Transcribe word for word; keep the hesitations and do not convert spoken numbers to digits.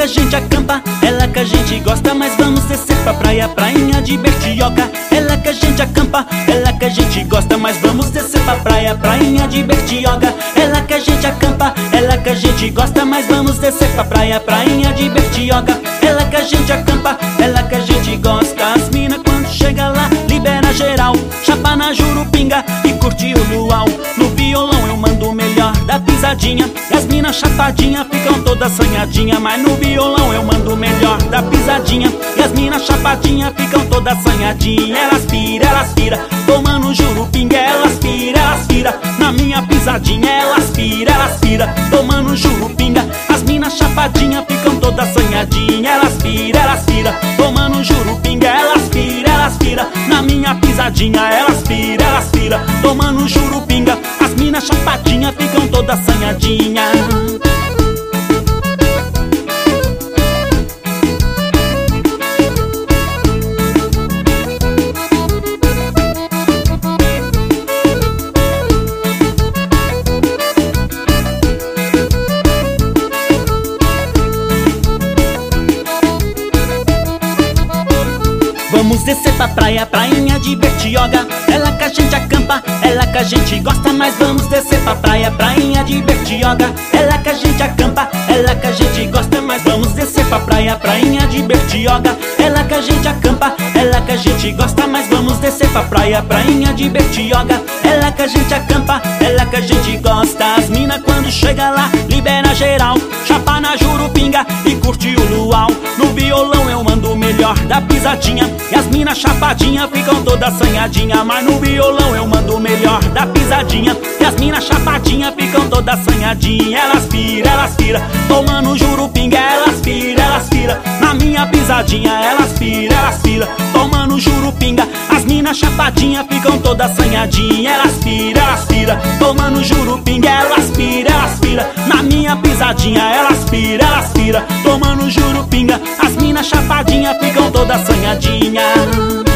a gente acampa, é lá que a gente gosta, mas vamos descer pra praia, prainha de Bertioga. É lá que a gente acampa, é lá que a gente gosta, mas vamos descer pra praia, prainha de Bertioga. É lá que a gente acampa, é lá que a gente gosta, mas vamos descer pra praia, prainha de Bertioga. É lá que a gente acampa, é lá que a gente gosta. As mina quando chega lá, libera geral, chapa na jurupinga e curte o luau. No violão eu mando o melhor da pisadinha, e as mina chapadinha ficam toda assanhadinha. Mas no violão eu mando o melhor da pisadinha, e as mina chapadinha ficam toda assanhadinha. Elas pira, elas pira, tomando jurupinga, elas pira, elas pira. Na minha pisadinha elas pira, elas pira, tomando jurupinga. As mina chapadinha ficam toda assanhadinha. Elas pira, elas pira, tomando jurupinga, elas pira, elas pira. Na minha pisadinha elas pira, elas pira, tomando jurupinga. As mina chapadinha ficam toda assanhadinha. Vamos descer pra praia, prainha de Bertioga. É lá que a gente acampa, é lá que a gente gosta, mas vamos descer pra praia, prainha de Bertioga. É lá que a gente acampa, é lá que a gente gosta, mas vamos descer pra praia, prainha de Bertioga. É lá que a gente acampa, é lá que a gente gosta, mas vamos descer pra praia, prainha de Bertioga. É lá que a gente acampa, é lá que a gente gosta. As mina quando chega lá, libera geral, chapa na jurupinga e curte o luau. No violão eu mando o melhor da pisadinha, e as mina chapadinha ficam toda assanhadinha. Mas no violão eu mando o melhor da pisadinha, e as mina chapadinha ficam toda assanhadinha. Elas pira, elas pira, tomando jurupinga, elas pira, elas pira. Na minha pisadinha elas pira, elas pira, tomando jurupinga. As mina chapadinha ficam toda assanhadinha. Elas pira, elas pira, tomando jurupinga, elas pira, elas pira. Na minha pisadinha elas pira, elas pira, tomando jurupinga. As mina chapadinha ficam toda assanhadinha.